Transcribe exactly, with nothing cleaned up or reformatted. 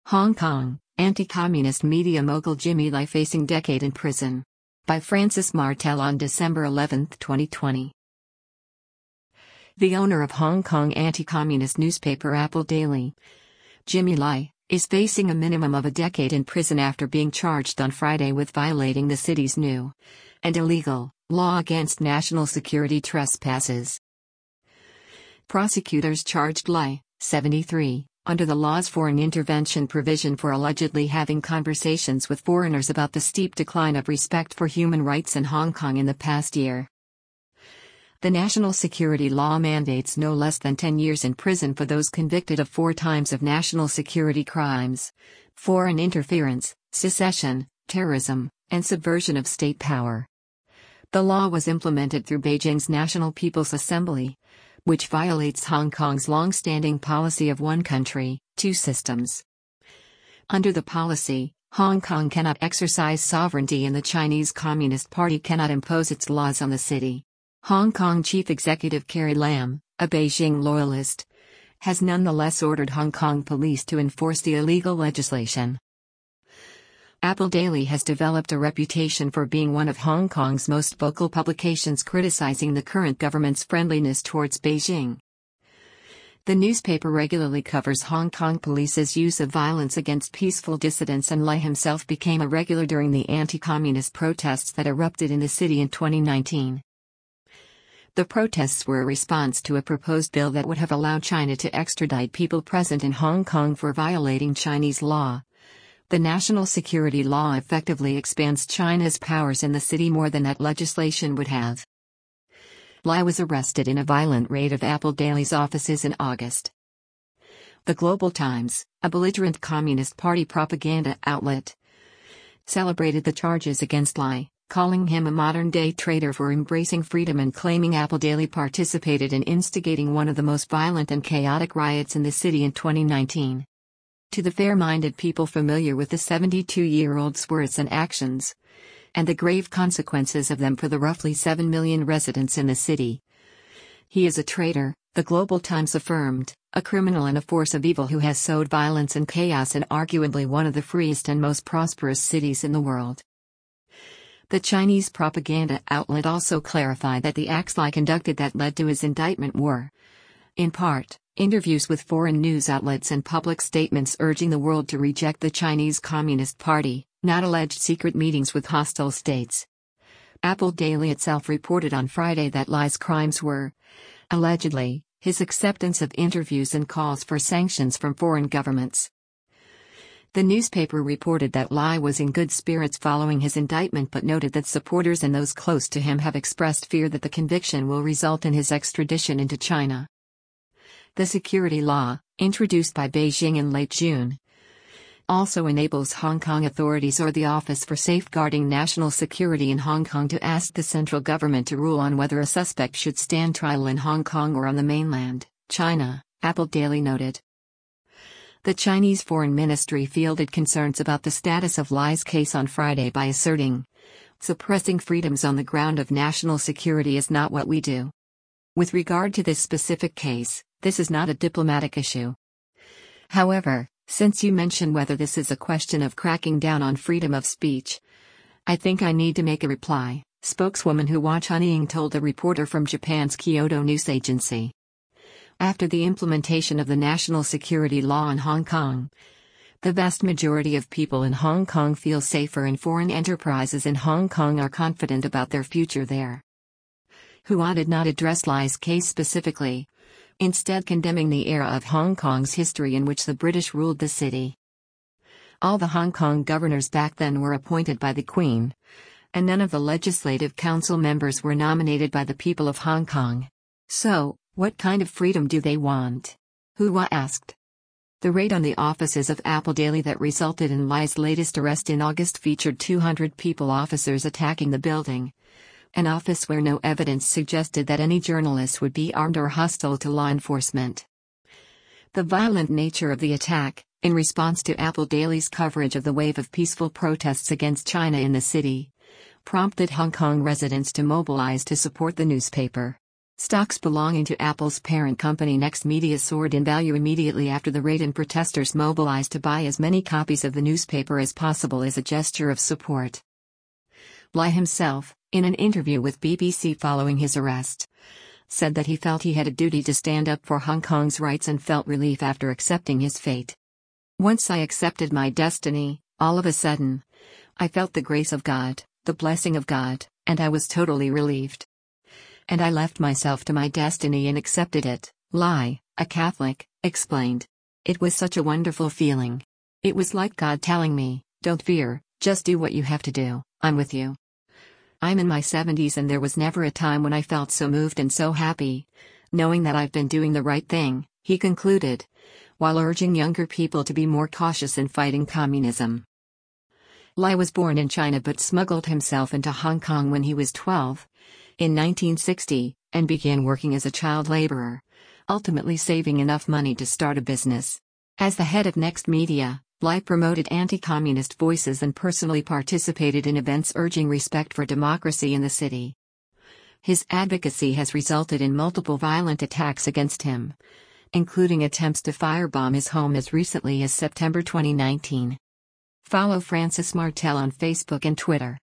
Hong Kong, anti-communist media mogul Jimmy Lai facing decade in prison. By Francis Martel on December eleventh, twenty twenty. The owner of Hong Kong anti-communist newspaper Apple Daily, Jimmy Lai, is facing a minimum of a decade in prison after being charged on Friday with violating the city's new and illegal law against national security trespasses. Prosecutors charged Lai, seventy-three, under the law's foreign intervention provision for allegedly having conversations with foreigners about the steep decline of respect for human rights in Hong Kong in the past year. The national security law mandates no less than ten years in prison for those convicted of four times of national security crimes: foreign interference, secession, terrorism, and subversion of state power. The law was implemented through Beijing's National People's Assembly, which violates Hong Kong's long-standing policy of one country, two systems. Under the policy, Hong Kong cannot exercise sovereignty and the Chinese Communist Party cannot impose its laws on the city. Hong Kong Chief Executive Carrie Lam, a Beijing loyalist, has nonetheless ordered Hong Kong police to enforce the illegal legislation. Apple Daily has developed a reputation for being one of Hong Kong's most vocal publications criticizing the current government's friendliness towards Beijing. The newspaper regularly covers Hong Kong police's use of violence against peaceful dissidents, and Lai himself became a regular during the anti-communist protests that erupted in the city in twenty nineteen. The protests were a response to a proposed bill that would have allowed China to extradite people present in Hong Kong for violating Chinese law. The national security law effectively expands China's powers in the city more than that legislation would have. Lai was arrested in a violent raid of Apple Daily's offices in August. The Global Times, a belligerent Communist Party propaganda outlet, celebrated the charges against Lai, calling him a modern-day traitor for embracing freedom and claiming Apple Daily participated in instigating one of the most violent and chaotic riots in the city in twenty nineteen. To the fair-minded people familiar with the seventy-two-year-old's words and actions, and the grave consequences of them for the roughly seven million residents in the city, he is a traitor, the Global Times affirmed, a criminal and a force of evil who has sowed violence and chaos in arguably one of the freest and most prosperous cities in the world. The Chinese propaganda outlet also clarified that the acts Lai conducted that led to his indictment were, in part, interviews with foreign news outlets and public statements urging the world to reject the Chinese Communist Party, not alleged secret meetings with hostile states. Apple Daily itself reported on Friday that Lai's crimes were, allegedly, his acceptance of interviews and calls for sanctions from foreign governments. The newspaper reported that Lai was in good spirits following his indictment, but noted that supporters and those close to him have expressed fear that the conviction will result in his extradition into China. The security law, introduced by Beijing in late June, also enables Hong Kong authorities or the Office for Safeguarding National Security in Hong Kong to ask the central government to rule on whether a suspect should stand trial in Hong Kong or on the mainland, China, Apple Daily noted. The Chinese Foreign Ministry fielded concerns about the status of Lai's case on Friday by asserting, "Suppressing freedoms on the ground of national security is not what we do." With regard to this specific case, this is not a diplomatic issue. However, since you mention whether this is a question of cracking down on freedom of speech, I think I need to make a reply, spokeswoman Hua Chunying told a reporter from Japan's Kyodo News Agency. After the implementation of the national security law in Hong Kong, the vast majority of people in Hong Kong feel safer and foreign enterprises in Hong Kong are confident about their future there. Hua did not address Lai's case specifically, instead condemning the era of Hong Kong's history in which the British ruled the city. All the Hong Kong governors back then were appointed by the Queen, and none of the Legislative Council members were nominated by the people of Hong Kong. So, what kind of freedom do they want? Hua asked. The raid on the offices of Apple Daily that resulted in Lai's latest arrest in August featured two hundred people officers attacking the building, an office where no evidence suggested that any journalists would be armed or hostile to law enforcement. The violent nature of the attack, in response to Apple Daily's coverage of the wave of peaceful protests against China in the city, prompted Hong Kong residents to mobilize to support the newspaper. Stocks belonging to Apple's parent company Next Media soared in value immediately after the raid, and protesters mobilized to buy as many copies of the newspaper as possible as a gesture of support. Lai himself, in an interview with B B C following his arrest, said that he felt he had a duty to stand up for Hong Kong's rights and felt relief after accepting his fate. "Once I accepted my destiny, all of a sudden, I felt the grace of God, the blessing of God, and I was totally relieved. And I left myself to my destiny and accepted it," Lai, a Catholic, explained. "It was such a wonderful feeling. It was like God telling me, don't fear, just do what you have to do, I'm with you. I'm in my seventies and there was never a time when I felt so moved and so happy, knowing that I've been doing the right thing," he concluded, while urging younger people to be more cautious in fighting communism. Lai was born in China but smuggled himself into Hong Kong when he was twelve, in nineteen sixty, and began working as a child laborer, ultimately saving enough money to start a business. As the head of Next Media, Lai promoted anti-communist voices and personally participated in events urging respect for democracy in the city. His advocacy has resulted in multiple violent attacks against him, including attempts to firebomb his home as recently as September twenty nineteen. Follow Francis Martel on Facebook and Twitter.